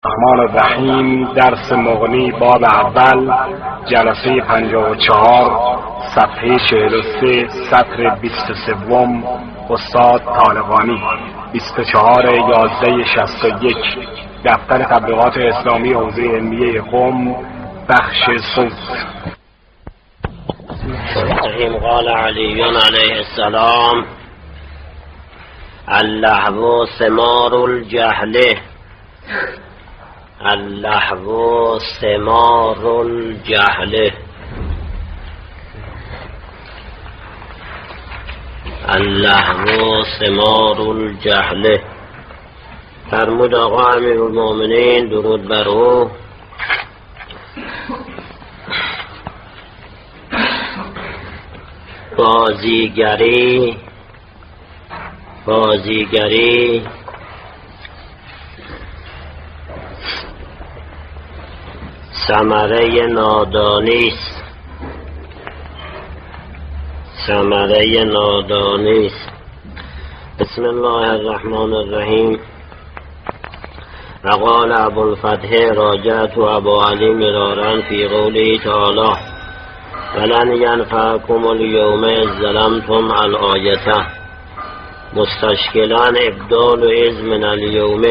الرحمن الرحیم. درس مغنی باب اول، جلسه 54، صفحه 43، سطر 23. استاد طالقانی، 24/11/61. دفتر تبلیغات اسلامی حوزه علمیه قم، بخش صوت. قال علی علیه السلام: اللهو ثمار الجهل، اللهو ثمار الجهل، اللهو ثمار الجهل. فرمود آقا امیرالمومنین درود بر او: بازیگری ثمره نادانیست، ثمره نادانیست. بسم الله الرحمن الرحیم. وقال ابوالفتح: راجعت ابا علی مرارا فی قوله تعالی: ولن ینفعکم الیوم اذ ظلمتم الآیة، مستشکلا ابدال اذ من الیوم،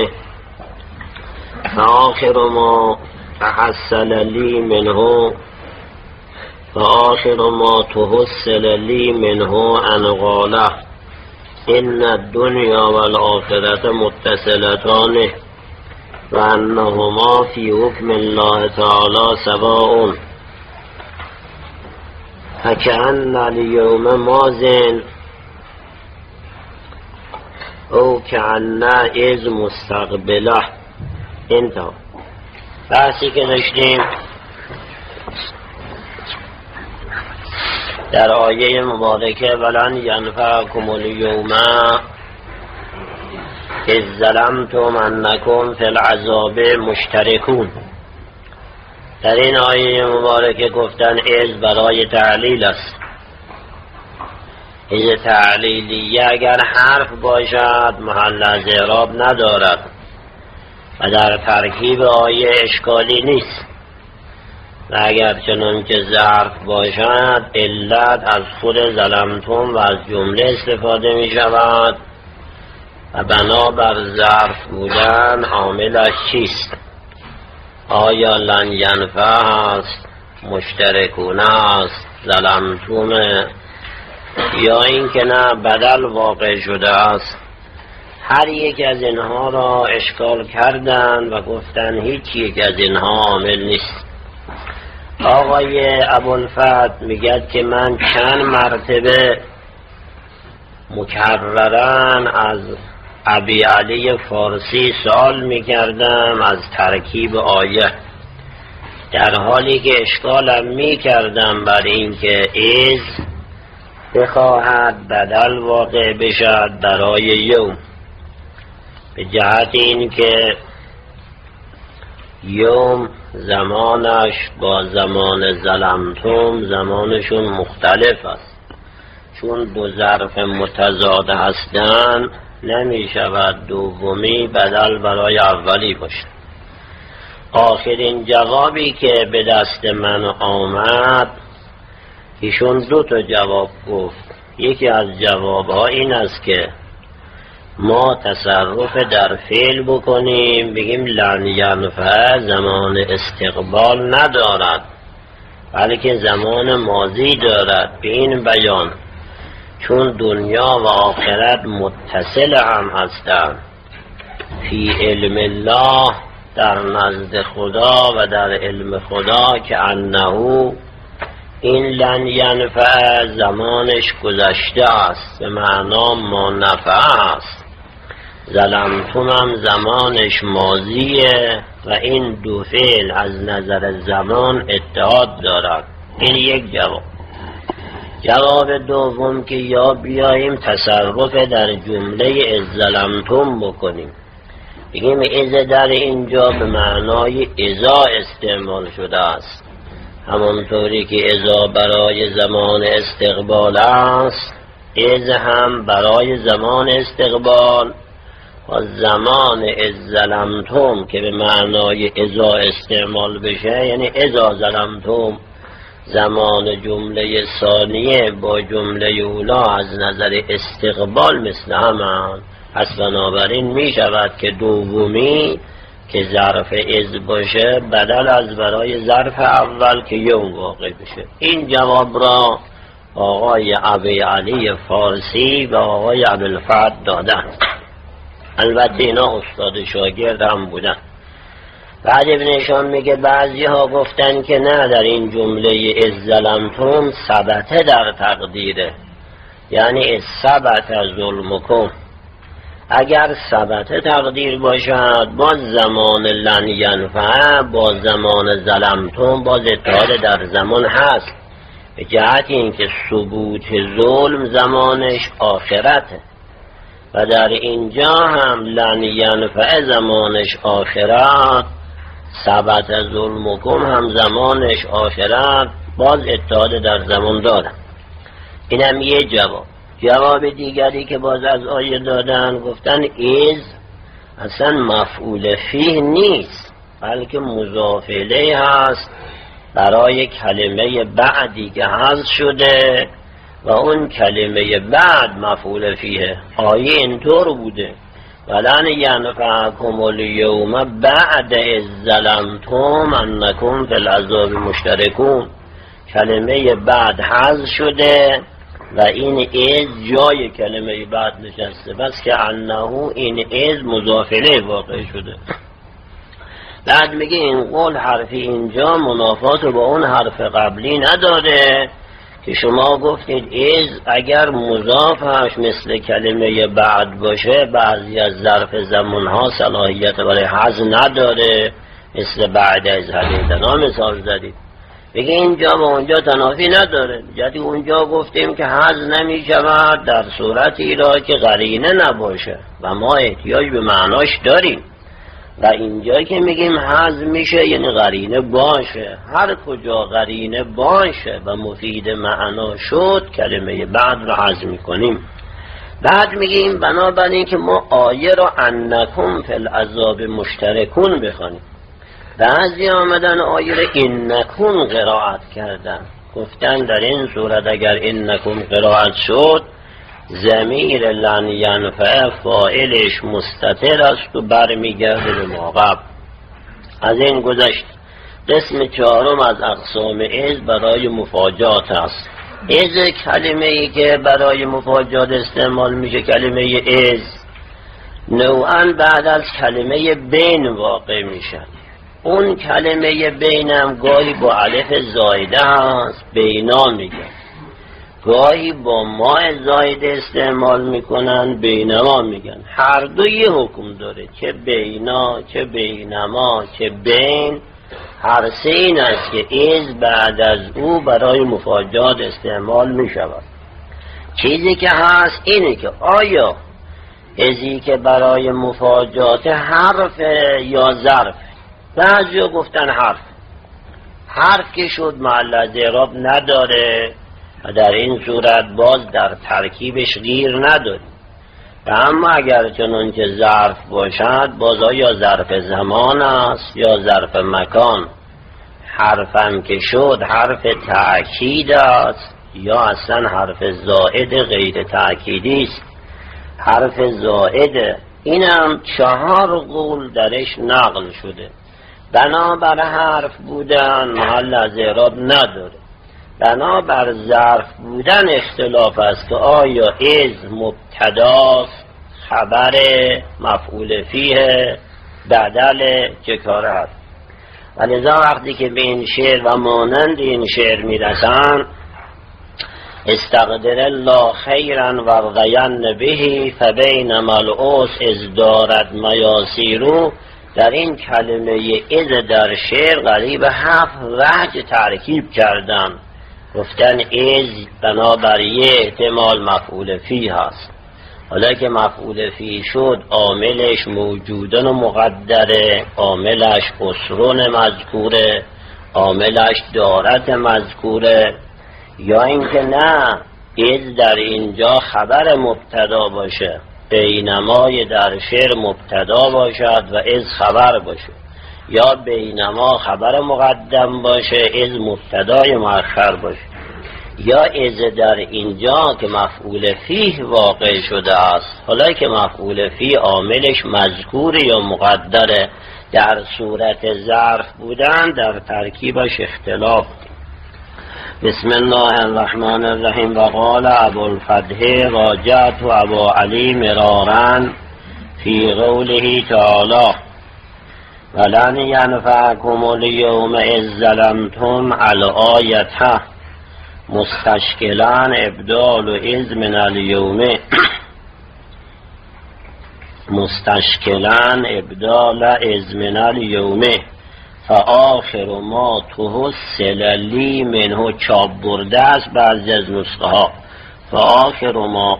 فآخر ما تحصل لی منه، فآخر ما تحصل لی منه ان قاله ان الدنیا والآخرة متصلتان و انهما فی حکم الله تعالی سواء، فکأن الیوم ماضٍ او کأن اذ مستقبله. انتها. بحثی که داشتیم در آیه مبارکه ولن ینفعکم الیوم اذ ظلمتم انکم فی العذاب مشترکون. در این آیه مبارکه گفتن اذ برای تعلیل است. اذ تعلیلیه اگر حرف باشد محل از اعراب ندارد و در ترکیب آیه اشکالی نیست، و اگر چنان که ظرف باشد علت از خود ظلمتم و از جمله استفاده می شود و بنابر ظرف بودن عاملش چیست؟ آیا لن ینفع است، مشترکونه است، ظلمتم، یا این که نه بدل واقع شده است؟ هر یک از اینها را اشکال کردن و گفتن هیچ یک از اینها عامل نیست. آقای ابوالفتح میگه که من چند مرتبه مکررن از ابی علی فارسی سوال میکردم از ترکیب آیه، در حالی که اشکالم میکردم بر این که از بخواهد بدل واقع بشد برای یوم، به جهت این که یوم زمانش با زمان ظلمتم زمانشون مختلف است. چون دو ظرف متضاد هستند نمی شود دومی بدل برای اولی باشد. آخرین جوابی که به دست من آمد، ایشون دو تا جواب گفت. یکی از جوابها این است که ما تصرف در فعل بکنیم، بگیم لن ینفع زمان استقبال ندارد بلکه زمان ماضی دارد. به این بیان چون دنیا و آخرت متصل هم هستند فی علم الله، در نزد خدا و در علم خدا، که انه این لن ینفع زمانش گذشته است، به معنا ما نفع است. ظلمتم هم زمانش ماضیه و این دو فعل از نظر زمان اتحاد دارد. این یک جواب. جواب دوم که یا بیاییم تصرف در جمله از ظلمتم بکنیم، بگیم از در اینجا به معنای اذا استعمال شده است، همونطوری که اذا برای زمان استقبال است، از هم برای زمان استقبال و زمان از ظلمتم که به معنای اذا استعمال بشه، یعنی اذا ظلمتم، زمان جمله ثانیه با جمله اولا از نظر استقبال مثل همان. پس بنابراین می شود که دومی که ظرف از باشه بدل از برای ظرف اول که یوم واقع بشه. این جواب را آقای ابی علی فارسی و آقای ابوالفتح دادن. البته اینا استاد شاگرد هم بودن. بعد ابنشان میگه بعضی ها گفتن که نه، در این جمله از ظلمتم ثبته در تقدیره، یعنی از ثبت ظلمکم. اگر ثبته تقدیر باشد باز زمان لن ینفع با زمان ظلمتم باز اتحاد در زمان هست، به جهت اینکه ثبوت ظلم زمانش آخرته و در اینجا هم لن ینفع زمانش آخرت، ثبت ظلمکم هم زمانش آخرت، باز اتحاد در زمان دارن. اینم یه جواب. جواب دیگری که باز از آیه دادن گفتن از اصلا مفعول فیه نیست، بلکه مضاف الیه هست برای کلمه بعدی که حذف شده و اون کلمه بعد مفعول فیه. آیه اینطور بوده ولن ینفعکم الیوم بعد از ظلمتم انکم فی العذاب مشترکون. کلمه بعد حذف شده و این از جای کلمه بعد نشسته، بس که انه این از مضاف الیه واقع شده. بعد میگه این قول حرفی اینجا منافات با اون حرف قبلی نداره که شما گفتید از اگر مضافش مثل کلمه بعد باشه بعضی از ظرف زمانها صلاحیت برای حذف نداره، مثل بعد از حدیثنا مثال زدید. بگه اینجا با اونجا تنافی نداره. جدی اونجا گفتیم که حذف نمی شود در صورتی را که قرینه نباشه و ما احتیاج به معناش داریم، و اینجا که میگیم حذف میشه یعنی قرینه باشه. هر کجا قرینه باشه و مفید معنا شد کلمه بعد رو حذف میکنیم. بعد میگیم بنابراین که ما آیه را انکم فی العذاب مشترکون بخوانیم. بعضی آمدن آیه را انکم قرائت کردن، گفتن در این صورت اگر انکم قرائت شد ضمیر لن ینفع فاعلش مستتر است و برمیگرده به موقع. از این گذشت. قسم چهارم از اقسام از برای مفاجات است. از کلمه ای که برای مفاجات استعمال میشه کلمه از نوعا بعد از کلمه بین واقع میشه. اون کلمه بینم گاهی با الف زایده هست بینا میگه، گاهی با ماء زایده استعمال میکنن بینما میگن. هر دو یه حکم داره، چه بینا چه بینما چه بین، هر سه این است که از بعد از او برای مفاجات استعمال میشود. چیزی که هست اینه که آیا ازی که برای مفاجات حرف یا ظرف. بعضی گفتن حرف که شد محل اعراب نداره و در این صورت باز در ترکیبش غیر نداره. و اما اگر چنان که ظرف باشد باز یا ظرف زمان است یا ظرف مکان. حرفم که شد حرف تأکید است یا اصلا حرف زائد غیر تأکیدی است. حرف زائد اینم 4 قول درش نقل شده. بنابر حرف بودن محل از اعراب نداره. بنابر ظرف بودن اختلاف است که آیا از مبتداست، خبر، مفعول فیه، بدل، چه کاره هست. و لذا وقتی که به این شعر و مانند این شعر میرسن استقدر الله خیرا ورغین بهی فبینما العسر از دارد میاسیرو. در این کلمه از در شعر قریب 7 وجه ترکیب کردن. گفتن از بنابر یه احتمال مفعول فی هست، حالا که مفعول فی شد عاملش موجودن و مقدره، عاملش اسرون مذکوره، عاملش دارت مذکوره، یا اینکه نه از در اینجا خبر مبتدا باشه بینمای در شعر مبتدا باشد و از خبر باشه، یا بینما خبر مقدم باشه از مبتدای مؤخر باشه، یا از در اینجا که مفعول فیه واقع شده است، حالا که مفعول فیه عاملش مذکور یا مقدره در صورت ظرف بودن در ترکیبش اختلاف. بسم الله الرحمن الرحیم. و قال ابوالفتح راجعت ابا علی مرارا فی قوله تعالی ولن ینفعکم الیوم اذ ظلمتم الآیه مستشکلا ابدال از من الیوم مستشکلا ابدال از من الیوم فآخر ما تحصل لی منه. چاپ برده است بعضی از نسخه ها. فآخر ما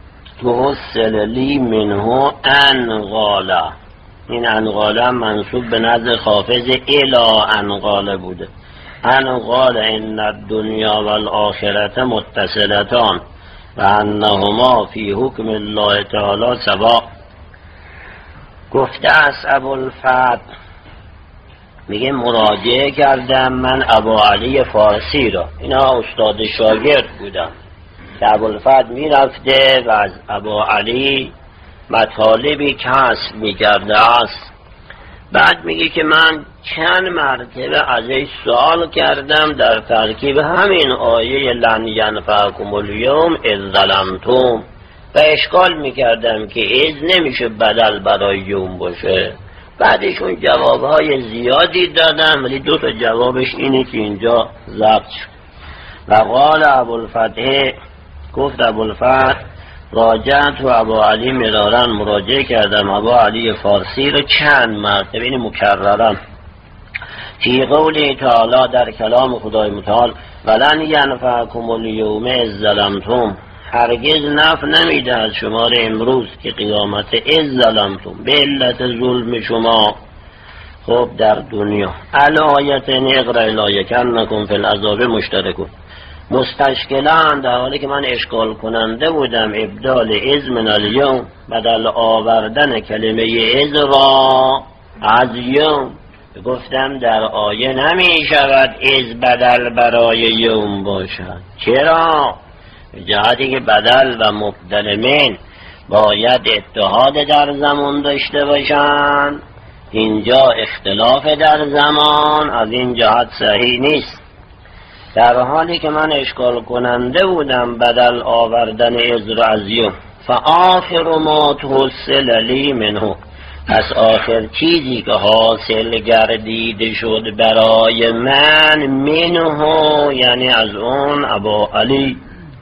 تحصل لی منه انقاله. این انقاله منصوب به نظر حافظ الی انقاله بوده. انقال ان الدنیا و الاخرة متصلتان و انهما فی حکم الله تعالی سواء. گفته است ابوالفتح، میگه مراجعه کردم من ابا علی فارسی را، اینا استاد شاگرد بودم که ابوالفتح میرفته و از ابا علی مطالبی کسب میکرده است. بعد میگه که من چند مرتبه ازش سوال کردم در ترکیب همین آیه لن ینفعکم الیوم اذ ظلمتم و اشکال میکردم که اذ نمیشه بدل برای یوم باشه. بعدشون جوابهای زیادی دادم ولی دو تا جوابش اینه که اینجا ضبط شد. و قال ابوالفتح، گفت ابوالفتح راجعت و ابا علی مرارا، مراجعه کردم ابا علی فارسی رو چند مرتبه، این مکررم، فی قوله تعالی در کلام خدای متعال ولن ینفعکم الیوم اذ ظلمتم، هرگز نفع نمیده از شما امروز که قیامت اذ ظلمتم به علت ظلم شما خب در دنیا. الآیت اقرأ الآیه کانکم فی العذاب مشترکون. مستشکلان در حالی که من اشکال کننده بودم ابدال از من الیوم، بدل آوردن کلمه از را از یوم. گفتم در آیه نمی شود از بدل برای یوم باشد. چرا؟ جهتی که بدل و مبدل من باید اتحاد در زمان داشته باشند، اینجا اختلاف در زمان، از این جهت صحیح نیست. در حالی که من اشکال کننده بودم بدل آوردن از را از یوم. فآخر ما تحصل لی منه، پس آخر چیزی که حاصل گردیده شد برای من منه، یعنی از اون ابا علی.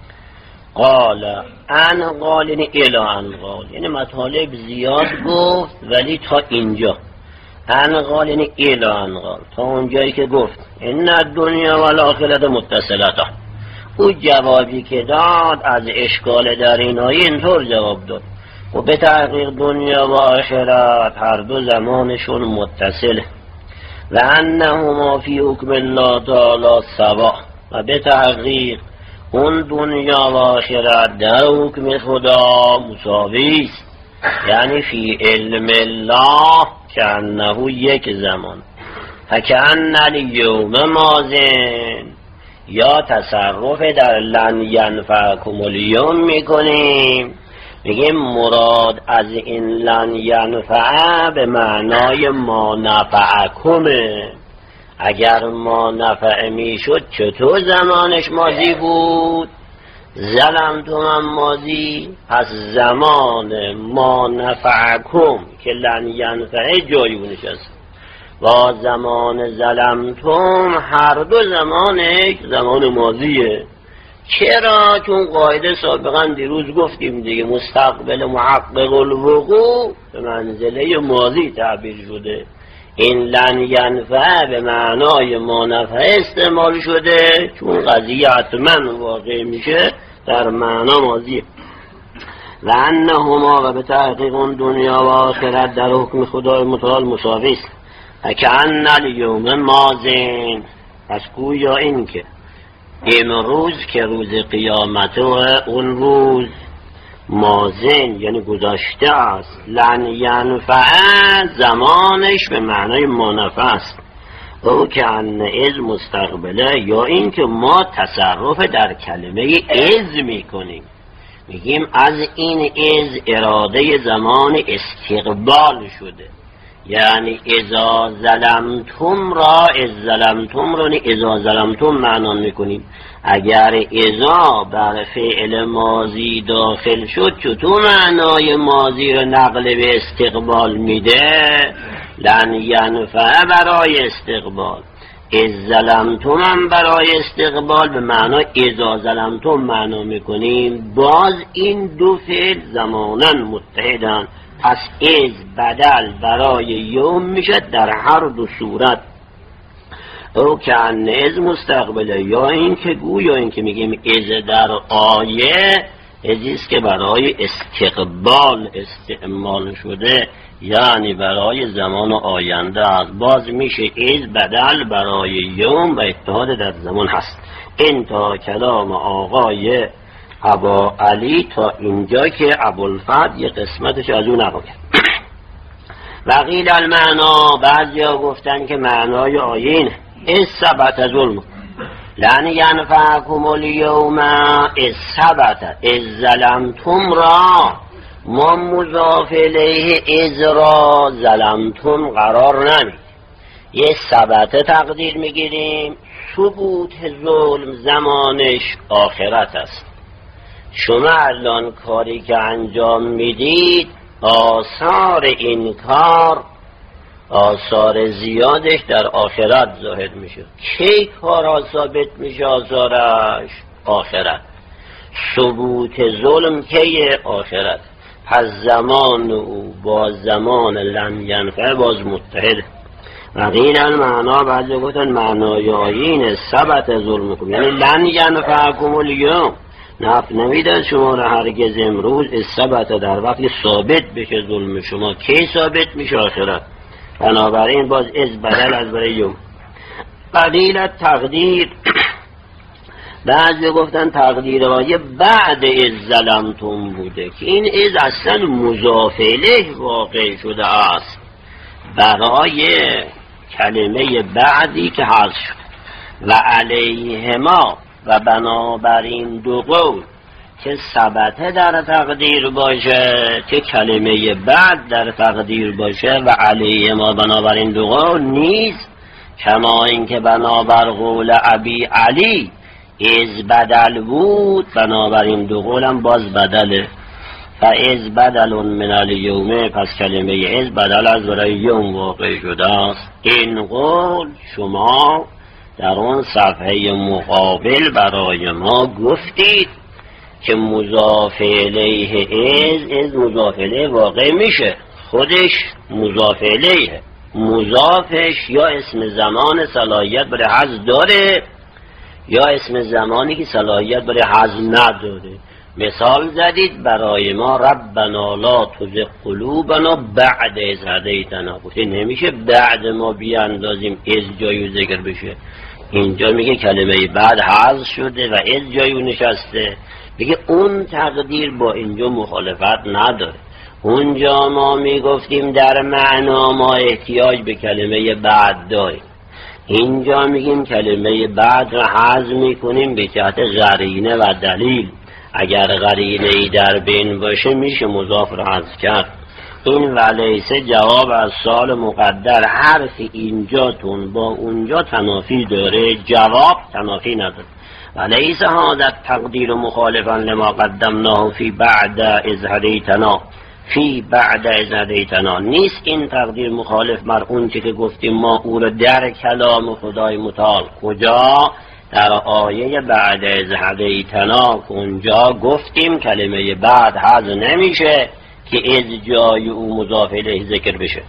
قال انقال یعنی الی انقال، یعنی مطالب زیاد گفت ولی تا اینجا. انقال یعنی الی انقال، تا اونجایی که گفت ان الدنیا و الاخرة متصلتان. او جوابی که داد از اشکال در این آیه اینطور جواب داد و به تحقیق دنیا و آخرت هر دو زمانشون متصله و انهما فی حکم الله تعالی سوا، و به تحقیق اون دنیا و آخرت در حکم خدا مساوی است، یعنی فی علم الله که انه یک زمان فکأن الیوم ماضین، یا تصرف در لن ینفعکم الیوم میکنیم، میگیم مراد از این لن ینفع به معنای ما نفعکمه. اگر ما نفع میشد چطور زمانش ماضی بود؟ ظلمتم هم ماضی، پس زمان ما نفعکم که لن ینفع جایونش است و زمان ظلمتم هر دو زمانش زمان ماضیه. چرا؟ چون قاعده سابقا دیروز گفتیم دیگه، مستقبل محقق الوقوع به منزله ماضی تعبیر شده. این لن ینفع به معنای ما نفع استعمال شده چون قضیه حتما واقع میشه در معنا ماضیه. و انهما و به تحقیق اون دنیا و آخرت در حکم خدای متعال مساوی است. فکأن الیوم ماضین، پس گویا این که امروز که روز قیامت و اون روز مازن یعنی گذشته است، لن ینفع زمانش به معنای منافع است، او که ان از مستقبله، یا این که ما تصرف در کلمه از میکنیم، میگیم از این از اراده زمان استقبال شده، یعنی اذا ظلمتم را، از ظلمتم را اذا ظلمتم معنا میکنیم. اگر اذا بر فعل ماضی داخل شد چطور معنای ماضی رو نقل به استقبال میده؟ لن ینفع برای استقبال، از ظلمتم هم برای استقبال به معنای اذا ظلمتم معنا میکنیم. باز این دو فعل زمانا متحدن، پس از بدل برای یوم میشه در هر دو صورت. او که از مستقبله، یا این که گویا این که میگیم از در آیه ازیست که برای استقبال استعمال شده، یعنی برای زمان آینده است. باز میشه از بدل برای یوم و اتحاد در زمان هست. این تا کلام آقای ابا علی تا اینجا که ابوالفضل یه قسمتش از اون نقل کرد. وقیل المعنا، بعضی ها گفتن که معنای آیه اینه از ثبت ظلم لن ینفعکم الیوم، از ثبت از ظلمتم را ما مضاف الیه از را ظلمتم قرار نمید، یه ثبت تقدیر میگیریم. ثبوت ظلم زمانش آخرت است. شما الان کاری که انجام میدید آثار این کار، آثار زیادش در آخرت ظاهر میشه. کی کارها ثابت میشه آثارش؟ آخرت. ثبوت ظلم کی؟ آخرت. پس زمان او با زمان لن ینفع باز متحد. وقیل المعنا، بعضی گفتن معنای آیین ثبت ظلم کن، یعنی لن ینفعکم الیوم، نفع نمیدن شما را هرگز امروز. ثبت در وقتی ثابت بشه ظلم شما، کی ثابت میشه؟ آخرت. بنابراین باز از بدل از برای یوم. قلیل تقدیر، بعضی گفتن تقدیر آیه بعد از ظلمتم بوده که این از اصلا مضاف الیه واقع شده است برای کلمه بعدی که حذف شد. و علیهما، و بنابراین دو قول که ثبته در تقدیر باشه، که کلمه بعد در تقدیر باشه، و علیهما بنابراین دو قول نیست، کما اینکه بنابر قول ابی علی از بدل بود، بنابراین دو قولم باز بدله. و از بدل من الیومه، پس کلمه از بدل از برای یوم واقع شده است. این قول شما در اون صفحه مقابل برای ما گفتید که مضاف الیه از مضاف الیه واقع میشه، خودش مضاف الیه، مضافش یا اسم زمان صلاحیت برای حذف داره یا اسم زمانی که صلاحیت برای حذف نداره. مثال زدید برای ما ربنا لا تزغ قلوبنا بعد اذ هدیتنا، گفته نمیشه بعد ما بیاندازیم از جایو ذکر بشه. اینجا میگه کلمه بعد حذف شده و از جایو نشسته، میگه اون تقدیر با اینجا مخالفت نداره. اونجا ما میگفتیم در معنا ما احتیاج به کلمه بعد داریم، اینجا میگیم کلمه بعد را حذف میکنیم به جهت قرینه و دلیل. اگر قرینه ای در بین باشه میشه مضاف را حذف کرد. این ولیسه جواب از سال مقدر، حرف اینجاتون با اونجا تنافی داره، جواب تنافی نداره. ولیسه هذا تقدیر مخالفا لما قدمناه فی بعد اذ هدیتنا، فی بعد از هدیتنا نیست این تقدیر مخالف بر اون چی که گفتیم ما او رو در کلام خدای متعال. کجا؟ در آیه بعد از هدیتنا، اونجا گفتیم کلمه بعد حذف نمیشه که از جای او مضاف الیه ذکر بشه.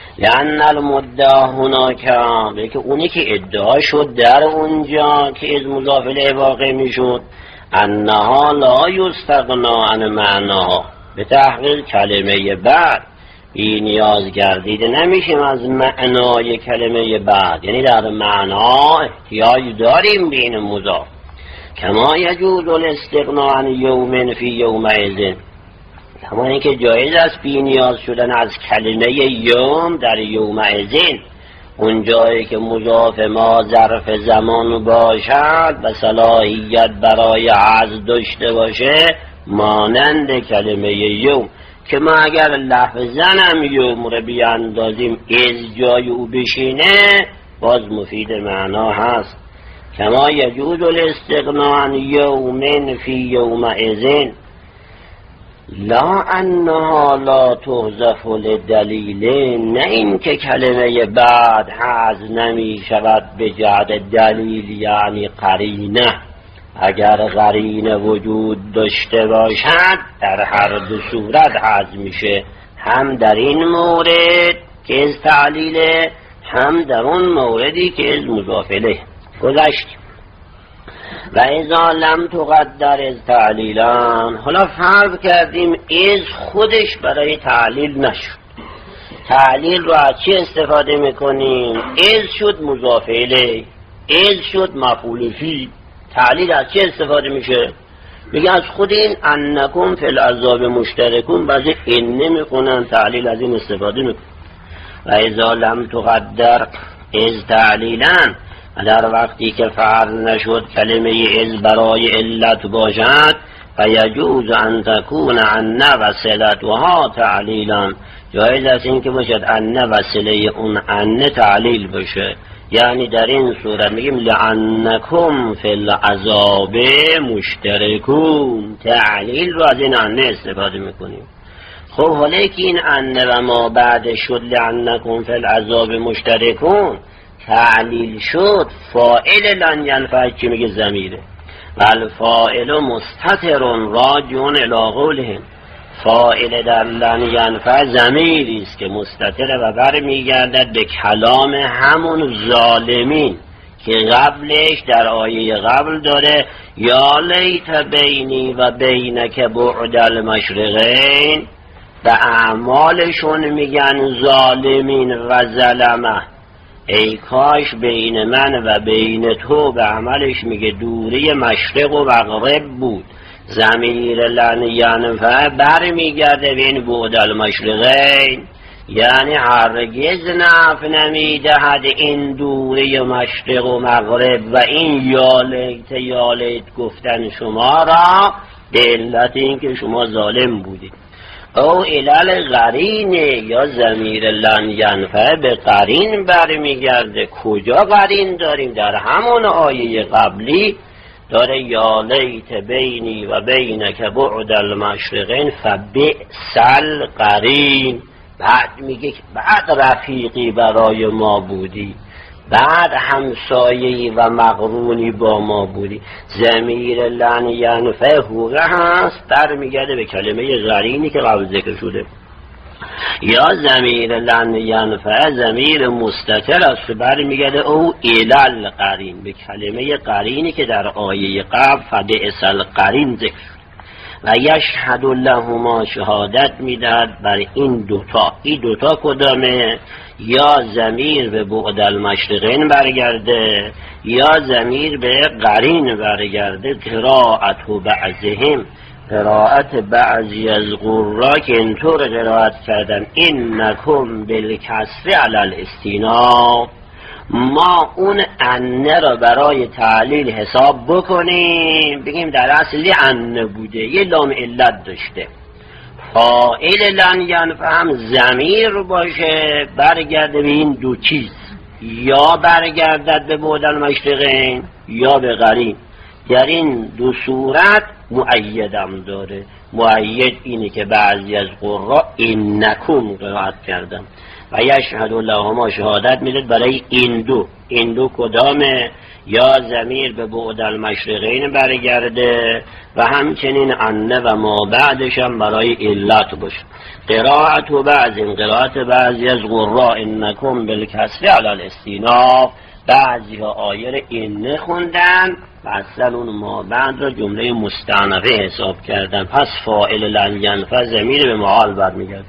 لأن المدعا هناک، که اونی که ادعا شد در اونجا که از مضاف الیه واقع میشد، انها لا یستغنا عن معناها، به تحقیق کلمه بعد بی نیاز گردیده نمیشیم از معنای کلمه بعد، یعنی در معنا احتیاج داریم به این مضاف. کما یجوز الاستغنا عن یوم فی یومئذ، کما اینکه جایز است بی نیاز شدن از کلمه یوم در یومئذین، اون جایی که مضاف ما ظرف زمان باشد و صلاحیت برای عزم داشته باشه، مانند کلمه یوم که ما اگر لفظن یوم رو بیاندازیم از جای او بشینه باز مفید معنا هست. کما یجوز الاستغناء عن یوم فی یومئذ لا انها لا تحذف لدلیل، نه این که کلمه بعد حذف نمی شود به جهت دلیل یعنی قرینه. اگر قرینه وجود داشته باشد در هر دو صورت حذف میشه، هم در این مورد که از تعلیله، هم در اون موردی که از مضاف الیه. گذشتیم و اذا لم تقدر از تعلیلان، حالا فرض کردیم از خودش برای تعلیل نشد. تعلیل رو از چی استفاده میکنیم؟ از شد مضاف الیه، از شد مفعول فی. تعلیل از چی استفاده میشه؟ میگه از خود این انکم فی العذاب مشترکون، بعضی این نمیکنن، تعلیل از این استفاده میکنن. و اذا لم تقدر از تعلیلان، در وقتی که فرض نشد کلمه از برای علت باشد، فیجوز ان تکون ان وصلتها تعلیلا، جایز است این که باشد ان وصله اون ان تعلیل باشه. یعنی در این صورت میگیم لعنکم فی العذاب مشترکون، تعلیل رو از این ان استفاده میکنیم. خب حالا که این ان و ما بعد شد لعنکم فی العذاب مشترکون تعلیل شد، فاعل لن ینفع چی میگه؟ ضمیره. و الفاعل مستتر راجعون الی قولهم، فاعل در لن ینفع ضمیری است که مستتر و برمیگردد به کلام همون ظالمین که قبلش در آیه قبل داره یا لیت بینی و بینک بعد المشرقین، و اعمالشون میگن ظالمین و ظلمه، ای کاش بین من و بین تو، به عملش میگه دوری مشرق و مغرب بود. ضمیر لن ینفع برمیگرده به این بعد المشرقین، یعنی هرگز نفع نمیدهد این دوری مشرق و مغرب و این یا لیت گفتن شما را به علت این که شما ظالم بودید. او علل قرینه، یا ضمیر لن ینفع به قرین برمیگرده. کجا قرین داریم؟ در همون آیه قبلی داره یا لیت بینی و بینک بعد المشرقین فبئس القرین. بعد میگه بعد رفیقی برای ما بودی، بعد همسایه‌ای و مقرونی با ما بودی. ضمیر لن ینفع هوره هست، برمیگرده به کلمه قرینی که قبل ذکر شده. یا ضمیر لن ینفع ضمیر مستتر است، برمیگرده او الی القرین، به کلمه قرینی که در آیه قبل فبئس القرین ذکر شد. و یشهد لهما، شهادت میدهد بر این دوتا. این دوتا کدامه؟ یا ضمیر به بعد المشرقین برگرده یا ضمیر به قرین برگرده. قرائت و بعضهم، قرائت بعضی از قرا که اینطور قرائت کردن انکم بالکسر علی الاستیناف، ما اون انه را برای تعلیل حساب بکنیم، بگیم در اصلی انه بوده، یه لام علت داشته. فاعل لن ینفع هم ضمیر باشه، برگرده به این دو چیز، یا برگردد به بعد المشرقین یا به قرین. در این دو صورت مؤیدم داره. مؤید اینه که بعضی از قرا انکم قرائت کردن. و یشهد لهما، شهادت میداد برای این دو کدامه؟ یا ضمیر به بعد المشرقین برگرده و همچنین انه و ما بعدش هم برای علت باشه. قرائت و قرائت بعضی از قرا انکم بالکسر علی الاستیناف، بعضی ها آیه اینه خوندن و اصلا اون ما بعد را جمله مستأنفه حساب کردن. پس فاعل لن ینفع ضمیر به معال برمیگرده.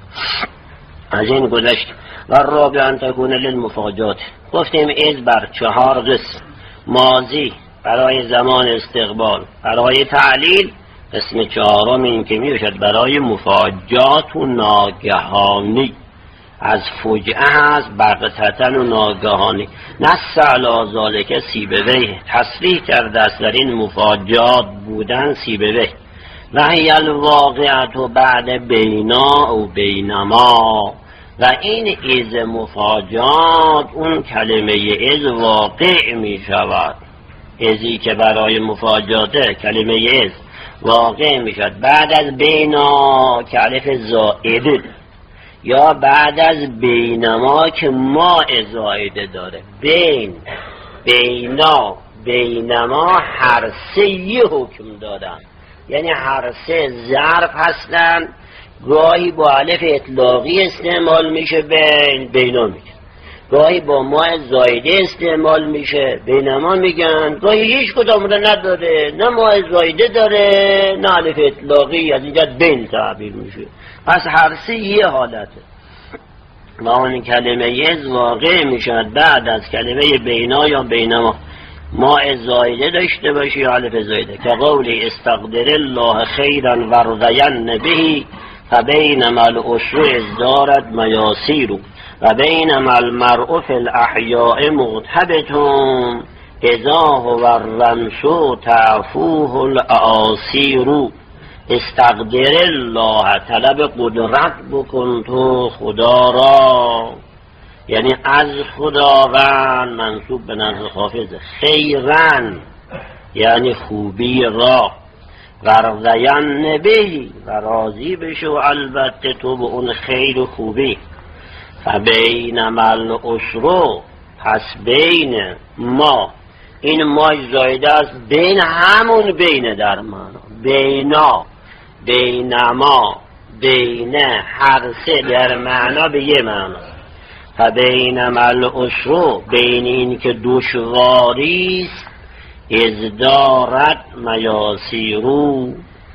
از این گذشت. و الرابع ان تکون للمفاجات، گفتیم از بر 4 قسم: ماضی برای زمان استقبال برای تعلیل، اسم چهارم این که میباشد برای مفاجات و ناگهانی، از فجعه هست بغتة و ناگهانی. نص علی ذالک سیبویه، تصریح کرده است در این مفاجات بودن سیبویه. و هی الواقعت و بعد بینا و بینما، و این از مفاجات اون کلمه از واقع می شود. ازی که برای مفاجاته کلمه از واقع می شود بعد از بینا که الف زائده، یا بعد از بینما که ما زائده داره. بین، بینا، بینما هر سه یه حکم دادن، یعنی هر سه ظرف هستن. گاهی با الف اطلاقی استعمال میشه بینا میگن، گاهی با ما زائده استعمال میشه بینما میگن، گاهی هیچ کدام رو نداره، نه ما زائده داره نه الف اطلاقی، از اینجا بین تعبیر میشه. پس هر سه یه حالته. و اون کلمه از واقع میشه بعد از کلمه بینا یا بینما. ما زائده داشته باشی یا الف زائده، که قولی استقدر الله خیرا ورضین به فبینما العسر ازدارت میاسیر و بینما المرء فی الاحیاء مغتبط اذا هو الرمس تعفوه الاعاصیر. استقدر الله، طلب قدرت بکن تو خدا را، یعنی از خداوند، منصوب به نزد خافض. خیرن یعنی خوبی را، ورضین به و راضی بشو البته تو به اون خیر و خوبی. فبینما العسر، پس بین ما، این ما زایده است، بین همون بین در معنا، بینا، بینما، بینه، هر سه در معنا به یه معنا. فبینما العسر، بین این که دشواریست، ازدارت میاسیرو،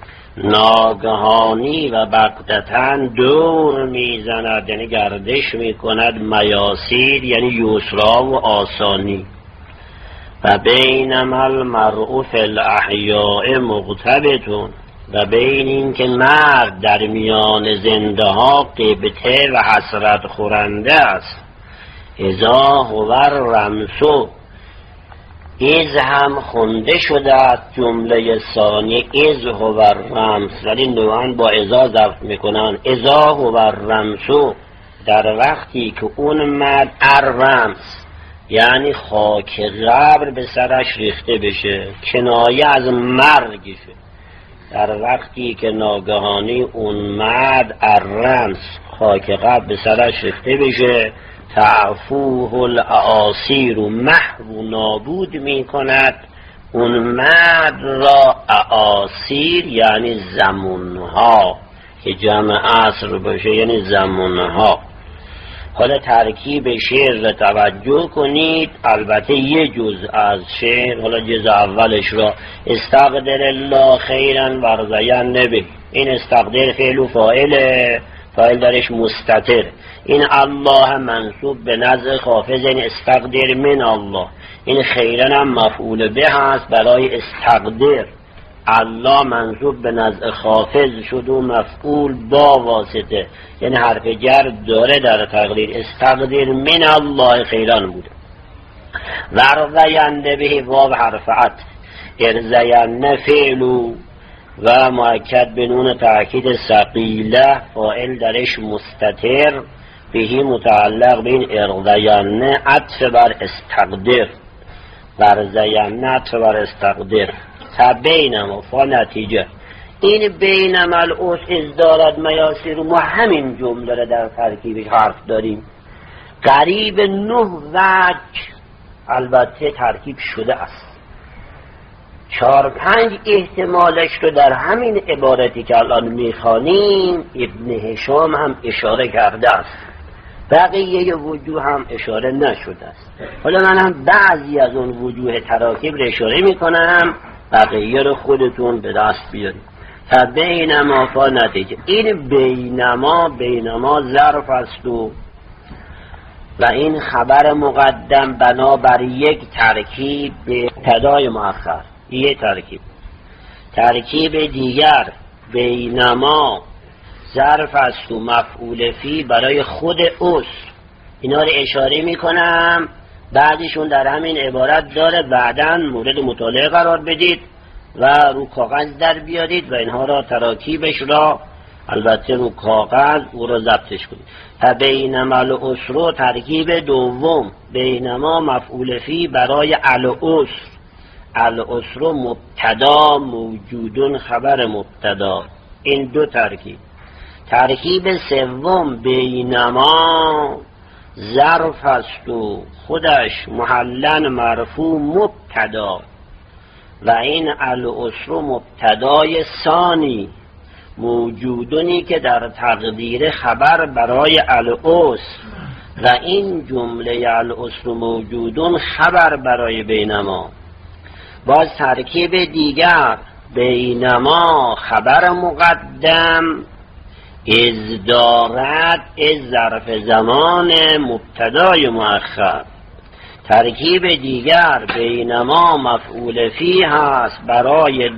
ناگهانی و بغتة دور میزند، یعنی گردش میکند. میاسیر یعنی یسرا و آسانی. و بینما المرء فی الاحیاء مغتبط، و بین این که مرد در میان زنده ها غبطه و حسرت خورنده است. اذا هو الرمس، از هم خونده شده است جمله ثانی، از هو الرمس، ولی نوعاً با ازا ضبط میکنن. اذا هو الرمس، در وقتی که اون مرد الرمس یعنی خاک قبر به سرش ریخته بشه، کنایه از مرگشه. در وقتی که ناگهانی اون مرد الرمس خاک قبر به سرش ریخته بشه، تعفوه الاعاصیر، محو نابود می کند اون مرد را اعاصیر، یعنی زمانها، که جمع عصر باشه یعنی زمانها. حالا ترکیب شعر را توجه کنید، البته یه جزء از شعر، حالا جزء اولش را استقدر الله خیرا ورضین به، این استقدر فعل و فاعل درش مستتر. این الله منصوب به نزد خافض، این استقدر من الله. این خیرا هم مفعول به هست برای استقدر. الله منصوب به نزد خافض شد و مفعول با واسطه، یعنی حرف جر داره در تقدیر. استقدر من الله خیران بوده. ورضین به واو حرف عطف، ارضین فعلو و مؤکد به نون تأکید ثقیله، فاعل درش مستتر، بهی متعلق به این ارضین عطف بر استقدر، ورضین عطف بر استقدر. بینما فا نتیجه، این بینما العسر ازدارت میاسیر، ما همین جمله را در ترکیبش حرف داریم. قریب 9 وجه البته ترکیب شده است. 4-5 احتمالش رو در همین عبارتی که الان میخوانیم ابن هشام هم اشاره کرده است، بقیه وجوه هم اشاره نشده است. حالا من هم بعضی از اون وجوه تراکیب رو اشاره میکنم، بقیه رو خودتون به دست بیارید. بینما فا نتیجه، این بینما ظرف است و این خبر مقدم بنابر یک ترکیب به ابتدای مؤخر. یه ترکیب ترکیب دیگر بینما ظرف است و مفعول فی برای خود عسر. اینا رو اشاره میکنم، بعدشون در همین عبارت داره، بعداً مورد مطالعه قرار بدید و رو کاغذ در بیارید و اینها را تراکیبش را البته رو کاغذ او را ضبطش کنید. بینما العسر ترکیب دوم، بینما مفعول فی برای العسر. العسر مبتدا موجودون خبر مبتدا. این دو ترکیب. ترکیب سوم بینما ظرف است و خودش محلن مرفوع مبتدا و این العسر مبتدای ثانی موجودونی که در تقدیر خبر برای العسر و این جمله العسر موجودون خبر برای بینما. باز ترکیب دیگر بینما خبر مقدم از دارد از ظرف زمان مبتدای مؤخر. ترکیب دیگر بینما مفعول فی هست برای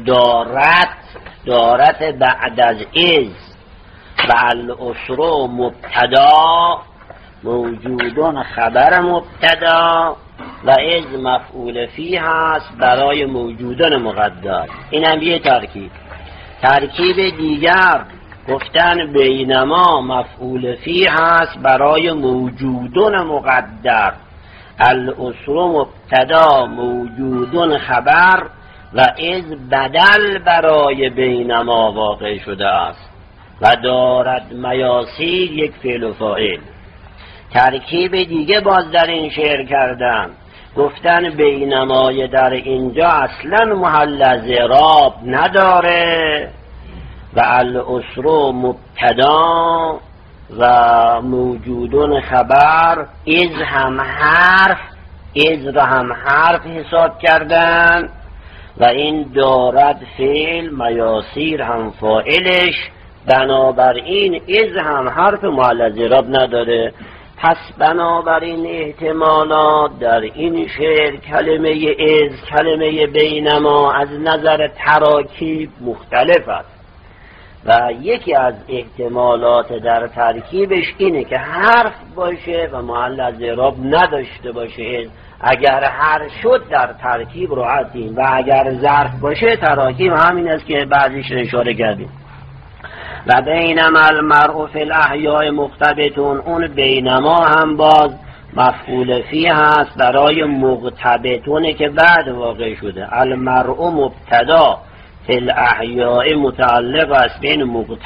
دارت بعد از از و العسر مبتدا موجودون خبر مبتدا و از مفعول فی هست برای موجودون مقدر. این هم یه ترکیب. ترکیب دیگر گفتن بینما مفعول فی هست برای موجودون مقدر، العسر مبتدا موجودون خبر و از بدل برای بینما واقع شده است و دارد میاسیر یک فعل و فاعل. ترکیب دیگه باز در این شعر کردن، گفتن بینمای در اینجا اصلا محل از اعراب نداره و العسر مبتدا و موجودون خبر، از هم حرف، از را هم حرف حساب کردن و این دارد فعل میاسیر هم فاعلش، بنابراین از هم حرف محل از اعراب نداره. پس بنابراین احتمالات در این شعر کلمه از کلمه بینما از نظر تراکیب مختلف است و یکی از احتمالات در ترکیبش اینه که حرف باشه و محل از اعراب نداشته باشه. اگر حرف شد در ترکیب راحتیم و اگر ظرف باشه تراکیب همین است که بعضیش اشاره کردیم. و بینما المرء فی الاحیاء مختبتون، اون بینما هم باز مفعول فی هست برای مختبتونه که بعد واقع شده. المرء مبتدا فی الاحیاء متعلق است بین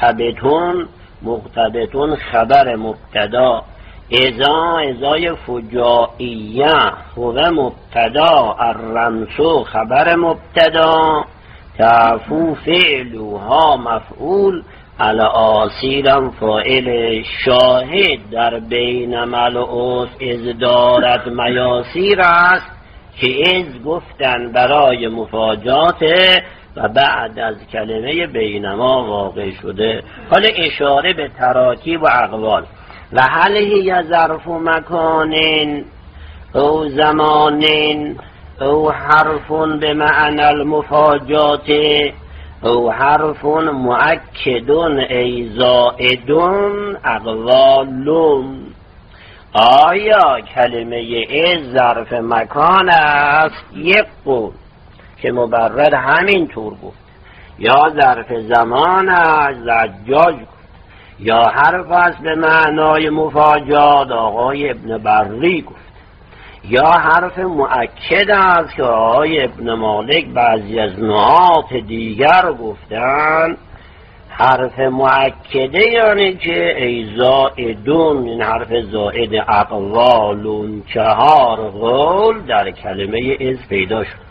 مختبتون خبر مبتدا، ازای فجائیه هو مبتدا، الرمسو خبر مبتدا، تعفو فعلوها مفعول الاسیرم فاعل. شاهد در بین ملعوس از دارد میاسیر است که از گفتن برای مفاجات و بعد از کلمه بینما واقع شده. حال اشاره به تراکیب و اقوال. و هل هی ظرف مکان او زمان او حرف به معنی المفاجات او حرف مؤکدون ای زائدون اقوالون. آیا کلمه از ظرف مکان است؟ یک قول که مبرد همین طور گفت، یا ظرف زمان است زجاج گفت، یا حرف است به معنای مفاجات آقای ابن بری گفت، یا حرف مؤکد است که آقای ابن مالک بعضی از نحات دیگر گفتن. حرف مؤکده یعنی که ای زائدون، این حرف زائد اقوالون 4 قول در کلمه از پیدا شد.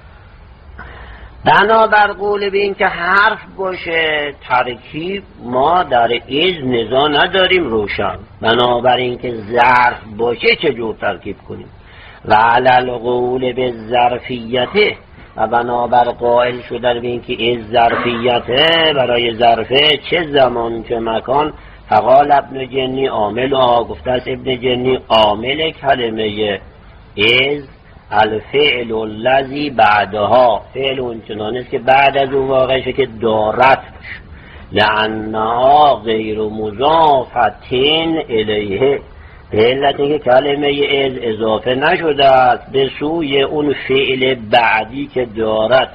بنابر قول به این که حرف باشه ترکیب ما در از نزاع نداریم روشن، بنابر این که ظرف باشه چجور ترکیب کنیم. و علل قول به ظرفیته، و بنابر قائل شدن به این که از ظرفیته برای ظرفه چه زمان چه مکان. فقال ابن جنی عامل ها، گفته است ابن جنی عامل کلمه از الفعل الذی بعدها، فعل اون چنانست که بعد از اون واقع شه که دارت باشه. لانها غیر مضافتین الیه، به علت اینکه کلمه از اضافه نشده است به سوی اون فعل بعدی که دارت.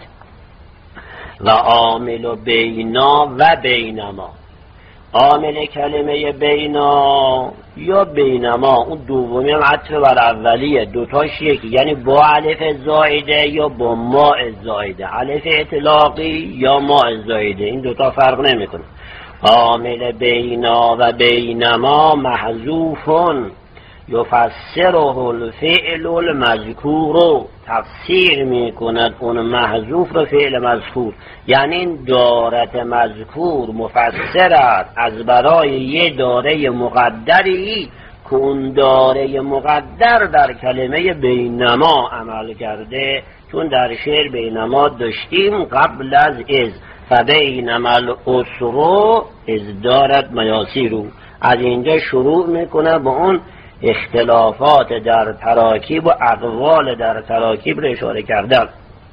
و عامل بینا و بینما، عامل کلمه بینا یا بینما اون دومی هم عطف بر اولیه، دوتاش یکی، یعنی با الف زائده یا با ماء زائده، الف اطلاقی یا ماء زائده، این دوتا فرق نمیکنه. عامل بینا و بینما محذوفون یفسره الفعل المذکور، تفسیر میکند اون محذوف رو فعل مذکور، یعنی این دارت مذکور مفسر است از برای یه داره مقدری که اون داره مقدر در کلمه بینما عمل کرده. چون در شعر بینما داشتیم قبل از فبینما الاسر از دارت میاسیرو، از اینجا شروع میکنه با اون اختلافات در تراکیب و اقوال در تراکیب رو اشاره کردن.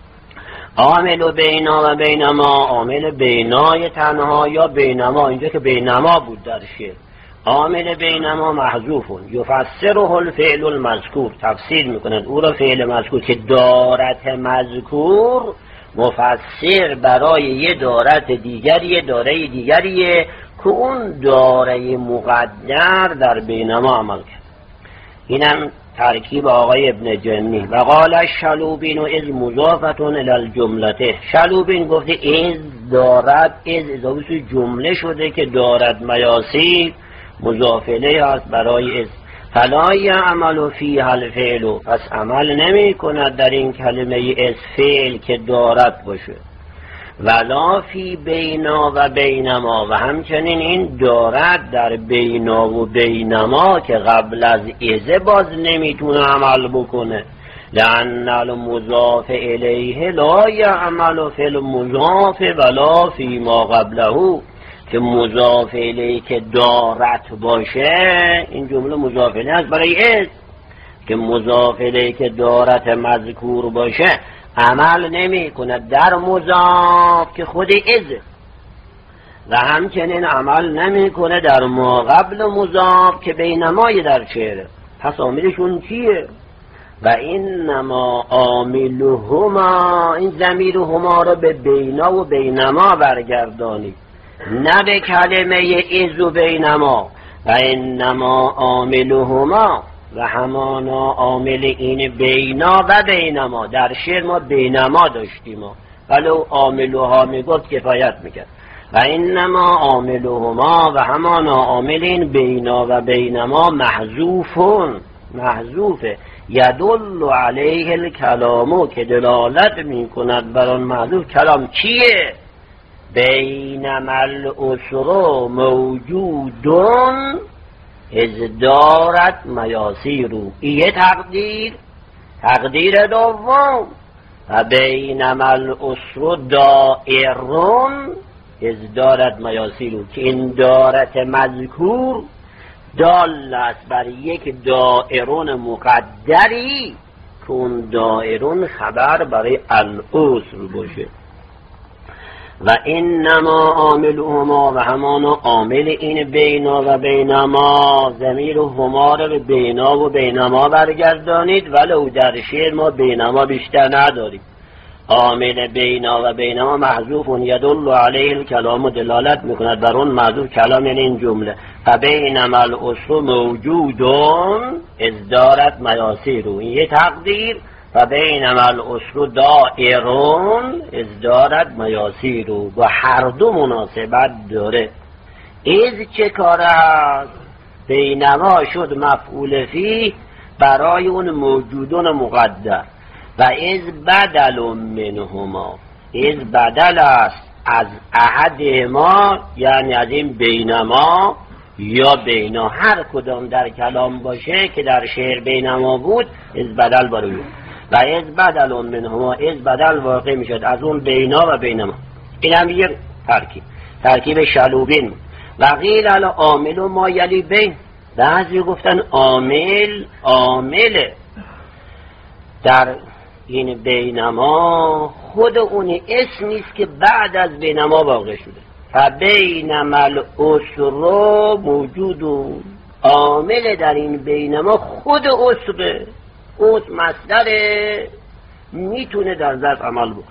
عامل بینا و بینما، عامل بینای تنها یا بینما، اینجا که بینما بود در شعر، عامل بینما محذوفون یفسره الفعل المذکور، تفسیر میکنند او را فعل مذکور که دارت مذکور مفسر برای یه دارت دیگری، یه داره دیگریه که اون داره مقدر در بینما عمل کرد. اینم ترکیب آقای ابن جنی. و قال شلوبین از مضافتون الی الجملته، شلوبین گفته از دارد، از اضافه جمله شده که دارد میاسیر مضافله هست برای از. فلا یعمل فیها الفعل، پس عمل نمی کند در این کلمه از فعل که دارد باشه. ولا فی بینا و بینما، و همچنین این دارد در بینا و بینما که قبل از از باز نمیتونه عمل بکنه. لأن المضاف الیه لا یعمل فی المضاف ولا فی ما قبله، که مضاف الیه که دارت باشه، این جمله مضاف الیه است برای از، که مضاف الیه که دارت مذکور باشه عمل نمی کند در مضاف که خود از، و همچنین عمل نمی کنه در ما قبل مضاف که بینمای در شعره. پس عاملشون چیه؟ و اینما عاملهما، این ضمیر هما رو به بینا و بینما برگردانید، نه به کلمه از و بینما. و اینما عاملهما، و همانا عامل این بینا و بینما، در شعر ما بینما داشتیم ولو عاملها میگفت کفایت میکرد. و اینما عاملهما، و همانا عامل این بینا و بینما محذوفون، محذوفه، یدل علیه الکلامو که دلالت میکند بر آن محذوف. کلام چیه؟ بینما الاسر موجودون از دارت میاسیرو، یه تقدیر دوم. و بینما الاسر دائرون از دارت میاسیرو، که این دارت مذکور دال است بر یک دائرون مقدری که اون دائرون خبر برای الاسر باشه. و اینما عاملهما، و همانا عامل این بینا و بینما، ضمیر هما رو به بینا و بینما برگردانید، ولو در شعر ما بینما بیشتر نداریم. عامل بینا و بینما محذوفون یدل علیه الکلام، دلالت میکند بر اون محذوف کلام، یعنی این جمله. فبینما الاسر موجودون از دارت میاسیرو، این یه تقدیر. و بینما الاسر دائرون از دارت میاسیرو، و هر دو مناسبت داره. از چه کار است؟ بینما شد مفعول فیه برای اون موجودون مقدر، و از بدل منهما، از بدل است از احد ما، یعنی از این بینما یا بینا، هر کدام در کلام باشه که در شعر بینما بود از بدل برای، و از بدل منهما، از بدل واقع میشد از اون بینا و بینما. این هم یک ترکیب شلوبین. و قیل العامل ما یلی بین، بعضی گفتن عامله، در این بینما خود اون اسمی است که بعد از بینما واقع شده. فبینما العسر موجود، عامل در این بینما خود عسره. عسر مصدره، میتونه در ظرف عمل بکنه.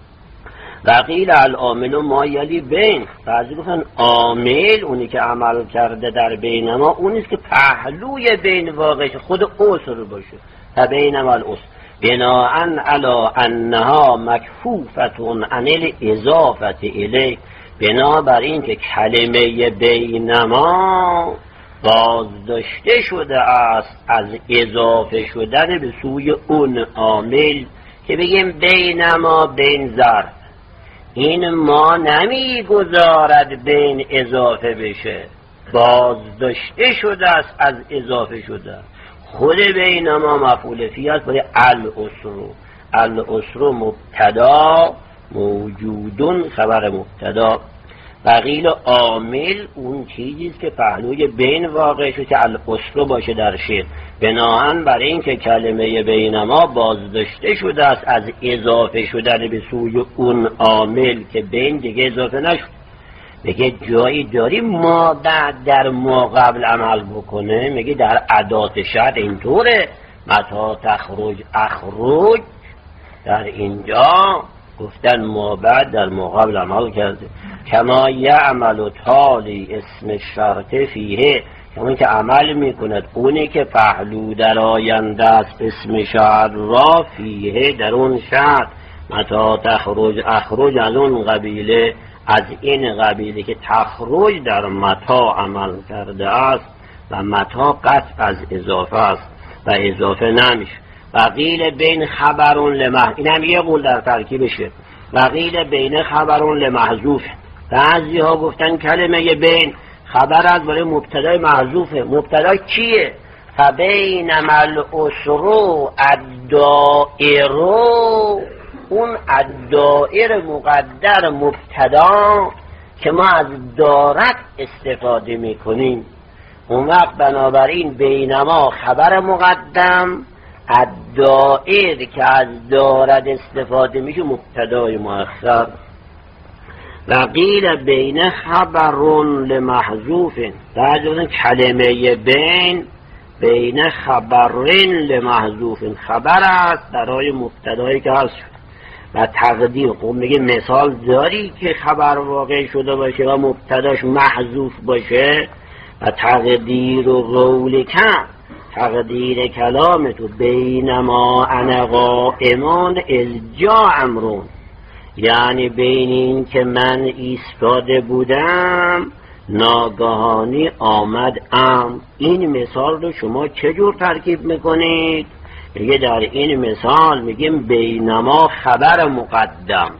و قیل العامل ما یلی بین، بعضی گفتن عامل اونی که عمل کرده در بینما اونیست که پهلوی بین واقعش خود عسر باشه. فبینما العسر بناءً علی انها مکفوفتون عن الاضافه الی، بنابر این که کلمه بینما بازداشته شده است از اضافه شدن به سوی اون عامل. که بگیم بینما بین ظرف، این ما نمیگذارد بین اضافه بشه، بازداشته شده است از اضافه شده. خود بینما مفعول فیه است برای العسر. العسر مبتدا، موجودون خبر مبتدا. بقیل عامل اون چیزیست که پهلوی بین واقع شده که العسر باشه در شعر، بناهن برای این که کلمه بینما بازداشته شده است از اضافه شدن به سوی اون عامل که بین دیگه اضافه نشد. میگه جایی داری ما بعد در ما قبل عمل بکنه؟ میگه در ادات شرط اینطوره. متا تخرج اخرج، در اینجا گفتن ما بعد در ما قبل عمل کرده. کما یعمل تالی اسم شرط فیه، کما که عمل میکند اونی که پهلو در آینده است اسم شرط را فیه در اون شرط. متا تخرج اخرج از اون قبیله، از این قبیله که تخرج در متا عمل کرده است و متا قطع از اضافه است و اضافه نمیشه. و قیل بین خبرون لمحذوف، این هم یه قول در ترکیبشه. و قیل بین خبرون لمحذوف، بعضی ها گفتن کلمه بین خبر از برای مبتدای محذوفه. مبتدا کیه؟ فبینما العسر الدائر، اون الدائر مقدر مبتدا که ما از دارت استفاده میکنیم. اون وقت بنابراین بینما خبر مقدم، الدائر که از دارت استفاده میشه مبتدای مؤخر. و قیل بین خبرون لمحذوف، در جز کلمه بین خبرین لمحذوف، خبر است برای مبتدایی که هست. و تقدیر خب میگه مثال داری که خبر واقع شده باشه و مبتداش محذوف باشه. و تقدیر و قول کن، تقدیر کلام تو بینما انا قائمون از جا امرون، یعنی بین این که من ایستاده بودم ناگهانی آمد ام. این مثال رو شما چجور ترکیب میکنید؟ میگه در این مثال میگیم بینما خبر مقدم،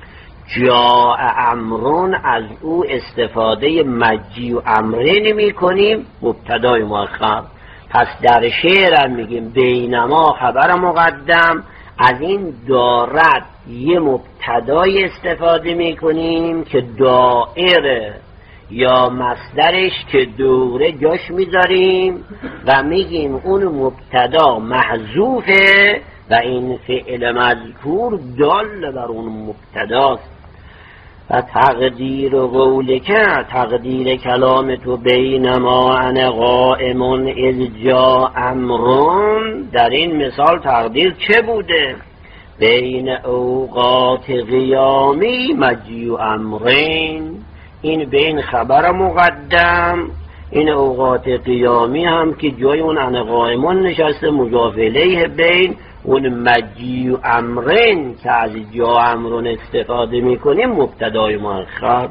جا امرون از او استفاده مجی و امرین میکنیم مبتدای مؤخر. پس در شعر هم میگیم بینما خبر مقدم، از این دارد یه مبتدای استفاده میکنیم که دائره یا مصدرش که دوره جاش میذاریم و میگیم اون مبتدا محذوفه و این فعل مذکور دال بر اون مبتداست. و تقدیر و قول که، تقدیر کلام تو بینما انا قائمون از جا امرون، در این مثال تقدیر چه بوده؟ بین اوقات قیامی مجی و امرین، این بین خبر مقدم، این اوقات قیامی هم که جای اون انا قائمون نشسته مضاف الیه بین، اون مجی و امرین که از جا امرون استفاده میکنیم مبتدای مؤخر.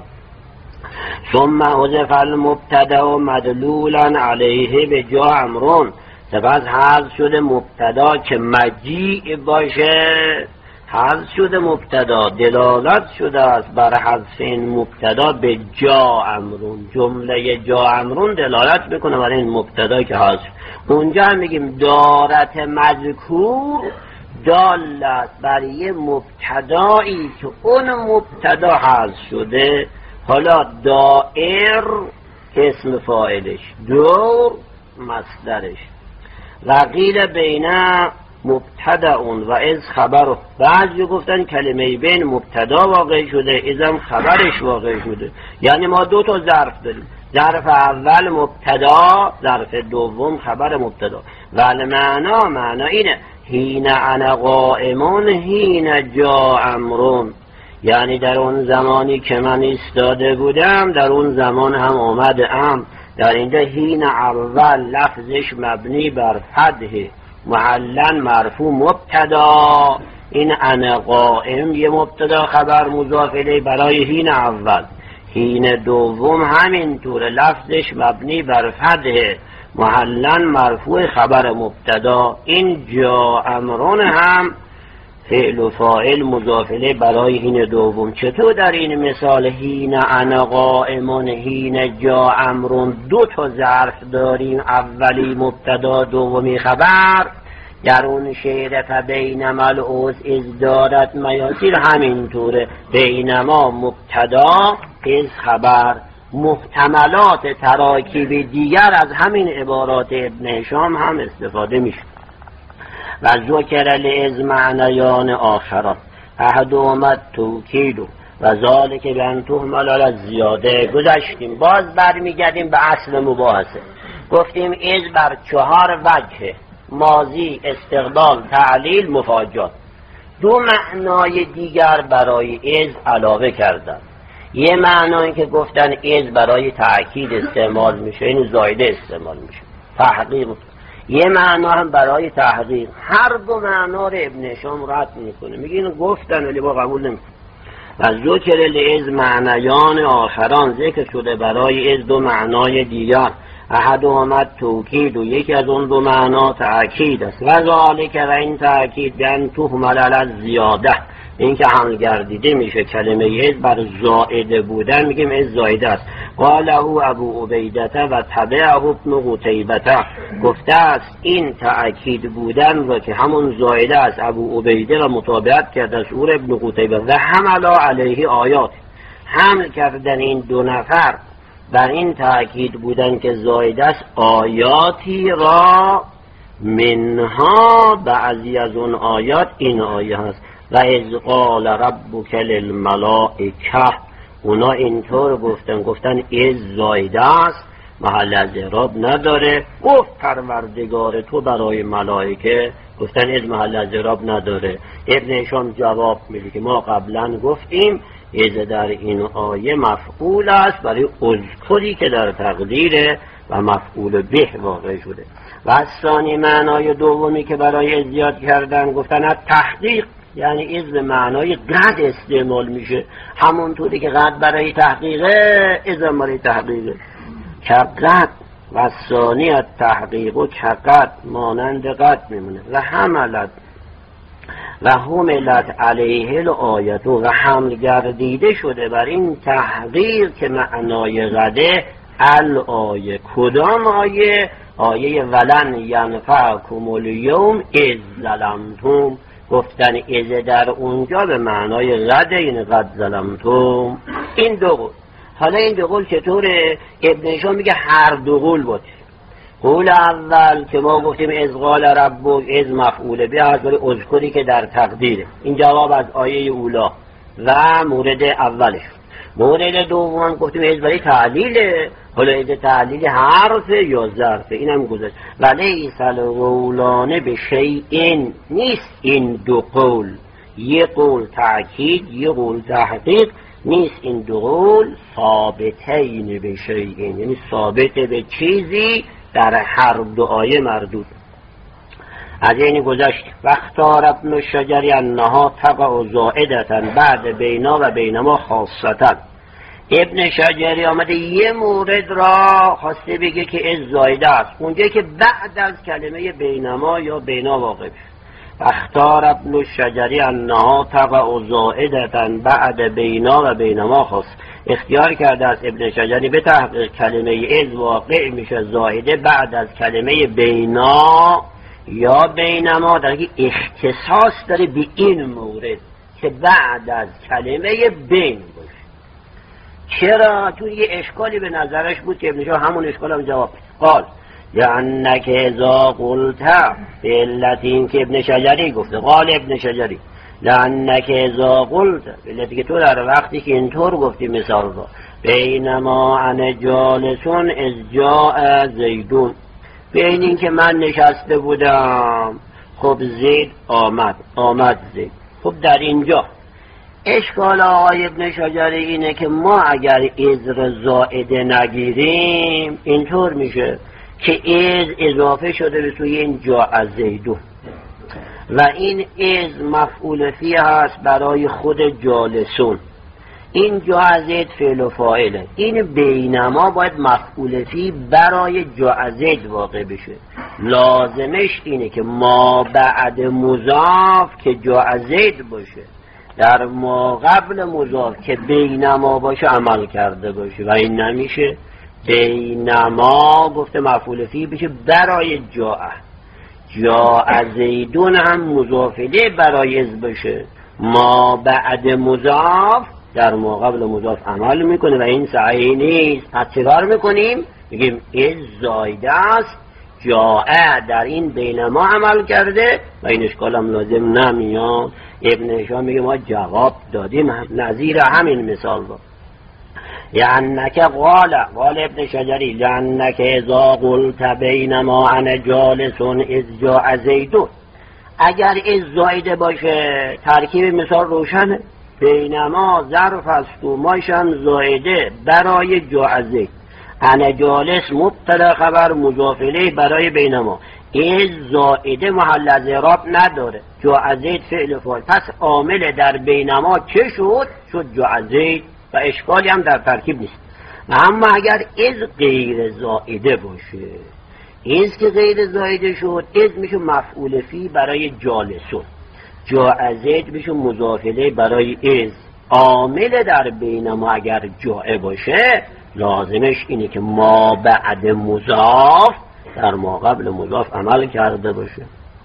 ثم حذف المبتدا مدلولا علیه به جا امرون، سپس حذف شده مبتدا که مجیع باشه، حذف شده مبتدا دلالت شده است بر حذف این مبتدا به جا امرون. جمله جا امرون دلالت میکنه برای این مبتدا که حذف. اونجا هم میگیم دارت مذکور دال است بر یه مبتدایی که اون مبتدا حذف شده. حالا دائر اسم فاعلش، دور مصدرش. و قیل بین مبتدأ و از خبر. بعضی گفتن کلمه بین مبتدا واقع شده، ازم خبرش واقع شده. یعنی ما دو تا ظرف داریم، ظرف اول مبتدا، ظرف دوم خبر مبتدا. ولی معنا اینه حین انا قائمون حین جا امرون، یعنی در اون زمانی که من ایستاده بودم در اون زمان هم آمده ام. در اینجا حین اول لفظش مبنی بر فتح، معلن مرفوع مبتدا. این انا قائم یه مبتدا خبر مضاف الیه برای حین اول. حین دوم همینطور لفظش مبنی بر فتح، معلن مرفوع خبر مبتدا. این جا امرون هم فعل و فاعل مضاف الیه برای حین دوم. چطور در این مثال حین انا قائمون حین جا امرون دو تا ظرف داریم، اولی مبتدا دومی خبر؟ در اون شعر فبینما العوض از دارت میاسیر همینطوره، بینما مبتدا از خبر. محتملات تراکیب دیگر از همین عبارات ابن هشام هم استفاده میشه. و ذکر لعز معنیان آخران احدهما توکید و ذالک بان تهمل علی الزیاده. گذشتیم، باز برمیگردیم به اصل مباحثه. گفتیم از بر 4 وجه، ماضی، استقبال، تعلیل، مفاجات. 2 معنای دیگر برای از علاوه کردن. یه معنایی که گفتن از برای تأکید استعمال میشه، این زایده استعمال میشه، تحقیق. یه معنا هم برای تحقیق. هر 2 معنا رو ابن هشام رد میکنه، میگه اینو گفتن ولی با قبول نمیکنه. و ذکر لعز معنیان آخران ذکر شده برای از 2 معنای دیگر. احدهما توکید و یکی از اون 2 معنا تأکید است. و ذالک و این تأکید بیان تهمل علی الزیاده، این که حمل گردیده میشه کلمه از بر زائده بودن، میگیم از زائده است. قاله ابو عبیده و تبعه ابن قتیبه، گفته است این تأکید بودن را که همون زائده است ابو عبیده و مطابقت کرده از او ابن قتیبه. و حملا علیه آیات، حمل کردن این 2 نفر بر این تأکید بودن که زائده است آیاتی را، منها بعضی از اون آیات این آیه هست و اذ قال ربک للملائکه. اونا اینطور گفتن از زایده است، محل از اعراب نداره. گفت پروردگار تو برای ملائکه، گفتن از محل از اعراب نداره. ابن هشام جواب میده که ما قبلا گفتیم از در این آیه مفعول است برای اذکری که در تقدیره و مفعول به واقع شده. و ثانی معنای دومی که برای زیاد کردن گفتن تحقیق، یعنی از به معنای قد استعمال میشه، همونطوری که قد برای تحقیقه از برای تحقیقه. که قد و ثانی تحقیق و که قد مانند قد میمونه. و حملت و حملت علیه الآیت و حمل گردیده شده بر این تحقیق که معنای قده الآیه. کدام آیه؟ آیه ولن ینفعکم الیوم اذ ظلمتم. گفتن از در اونجا به معنای قد، این قد ظلمتم. این 2 قول. حالا این 2 قول چطوره؟ ابن هشام میگه هر 2 قول باشه. قول اول که ما گفتیم از قال ربک، از مفعول به از برای اذکری که در تقدیره، این جواب از آیه اولا و مورد اولش. مورد دوم گفتیم از برای تعلیله، حالا از تعلیل حرف یا ظرف، اینم گذاشت. ولی القولان به شیء، نیست این 2 قول، یه قول تأکید یه قول تحقیق، نیست این 2 قول ثابتین به شیء، یعنی ثابت به چیزی در هر 2 آیه مردود. از این گذشت. واختار ابن الشجری انها تقع زائدتا بعد بینا و بینما خاصتا. ابن شجری آمده یه مورد را خواسته بگه که از زائده است، اونجایی که بعد از کلمه بینما یا بینا واقع بشه. واختار ابن الشجری انها تقع زائدتا بعد بینا و بینما خاص. اختیار کرده از ابن شجری به تحقیق کلمه از واقع میشه زائده بعد از کلمه بینا یا بینما، در که اختصاص داره به این مورد که بعد از کلمه بین باشه. چرا؟ چون یه اشکالی به نظرش بود که ابن شجری همون اشکال هم جواب قال لأنك اذا قلت به علت این که ابن شجری گفته، قال ابن شجری لأنك اذا قلت به علتی که تو در وقتی که اینطور گفتی مثال را بینما انا جالسون اذ جاء زیدون، بین این که من نشسته بودم خب زید آمد زید. خب در اینجا اشکال آقای ابن شجری اینه که ما اگر از را زائده نگیریم اینطور میشه که از اضافه شده به سوی این جاء زیدون و این از مفعول فی هست برای خود جالسون، این جاء زید فعل و فاعله، این بینما باید مفعول فی برای جاء زید واقع بشه. لازمش اینه که ما بعد مضاف که جاء زید باشه در ما قبل مضاف که بینما باشه عمل کرده باشه و این نمیشه. بینما گفته مفعول فی بشه برای جاء زیدون هم مضاف الیه برای از باشه، ما بعد مضاف در ما قبل مضاف عمل میکنه و این صحیح نیست. پس چیکار میکنیم؟ میگیم از زایده است، جاء در این بینما عمل کرده و این اشکال هم لازم نمیاد. ابن هشام میگه ما جواب دادیم نظیر همین مثال رو. لأنك قال ابن شجری لأنك اذا قلت بینما انا جالس اذ جاء زیدون، اگر از زایده باشه ترکیب مثال روشنه. بینما ظرف است و ماشم زایده برای جاء زید، انا جالس مبتدا خبر مضاف الیه برای بینما، از زائده محل از اعراب نداره، جاء زید فعل فاعل، پس عامل در بینما چه شد جاء زید و اشکالی هم در ترکیب نیست. اما اگر از غیر زائده باشه، از که غیر زائده شد از میشه مفعول فی برای جالسون، جاء زید میشه مضاف الیه برای از. عامل در بینما اگر جاء باشه لازمش اینه که ما بعد مضاف در ما قبل مضاف عمل کرده باشه.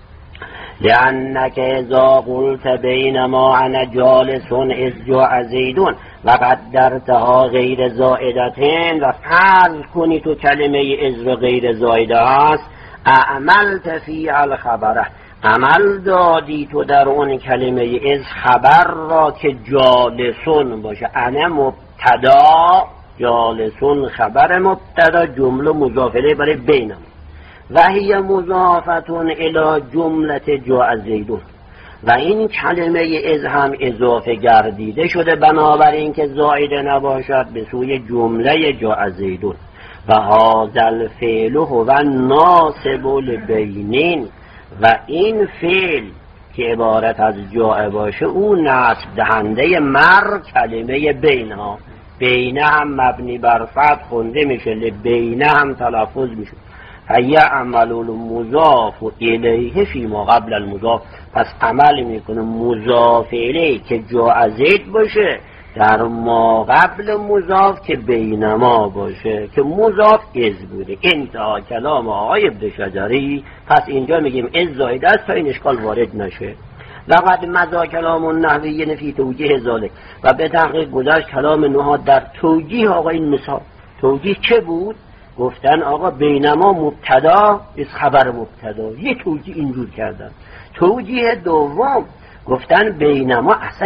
لأنك اذا قلت بینما انا جالس اذ جاء زیدون و قدرتها غیر زائدتین و فرض کنی تو کلمه از را غیر زائده است، اعملت فی الخبره، عمل دادی تو در اون کلمه از خبر را که جالسون باشه، انا مبتدا جالسون خبر مبتدا جمله مضاف الیه برای بینما و هی مضافتون الی جمله جاء زیدون و این کلمه از هم اضافه گردیده شده بنابراین که زائده نباشد به سوی جمله جاء زیدون و هذا الفعل هو ناصب البینین و این فعل که عبارت از جاء باشه او نصب دهنده مر کلمه بینها، بینه هم مبنی بر فتح خونده میشه، لبینه هم تلفظ میشه. فیعمل المضاف الیه فی ما قبل المضاف، پس عمل میکنه مضاف الیه که جاء زید باشه در ما قبل مضاف که بینما باشه که مضاف از بوده. انتها کلام آقای ابن شجری. پس اینجا میگیم از زائده است تا این اشکال وارد نشه. لقد مضى کلام النحویین فی توجیه ذلک و به تحقیق گذشت کلام نحات در توجیه آقا این مثال. توجیه چه بود؟ گفتن آقا بینما مبتدا از خبر مبتدا، یه توجیه اینجور کردن. توجیه دوم گفتن بینما اصلا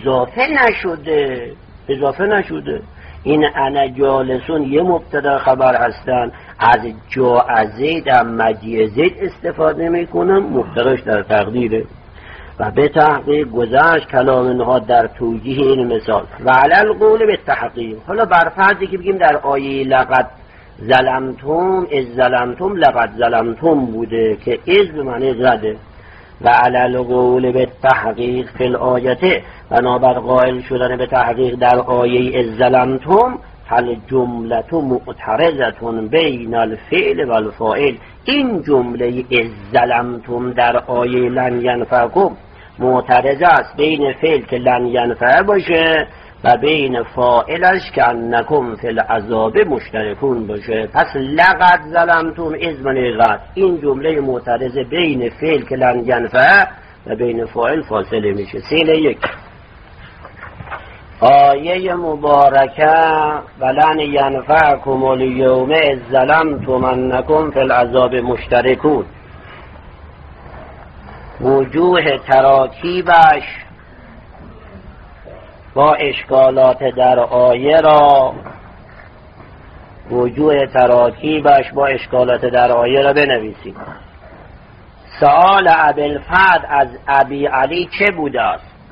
اضافه نشده، این انا جالسون یه مبتدا خبر هستن، از جاء زید هم مجیء زید استفاده میکنن، مبتداش در تقدیره. و به تحقیق گذشت کلام نهاد در توجیه این مثال و علی القول به تحقیق. حالا بر فرضی که بگیم در آیه لقد ظلمتم از ظلمتم لقد ظلمتم بوده که از به معنی زده و علی القول به تحقیق فی الآیته، بنابر قائل شدن به تحقیق در آیه از ظلمتم فالجمله معترضه بین الفعل و الفاعل. این جمله از ظلمتم در آیه لن ینفعکم معترضه است بین فعل که لن ینفع باشه و بین فاعلش که انکم فی العذاب مشترکون باشه. پس لقد ظلمتم از من قد، این جمله معترضه بین فعل که لن ینفع و بین فاعل فاصله میشه. سیل یک آیه مبارکه ولن ینفعکم الیوم اذ ظلمتم انکم فی العذاب مشترکون، وجوه تراکیبش با اشکالات در آیه را بنویسید. سؤال ابوالفضل از ابی علی چه بوده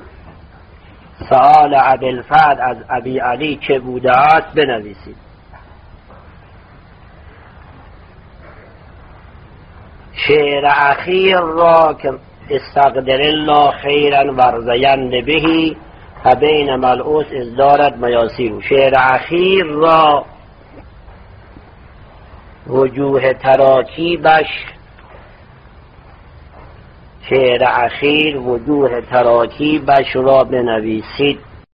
است؟ بنویسید. شعر اخیر را که استقدر الله خیرا ورزین بهی و بین ملعوس ازدارت میاسیر، شعر اخیر را وجوه تراکیبش را بنویسید.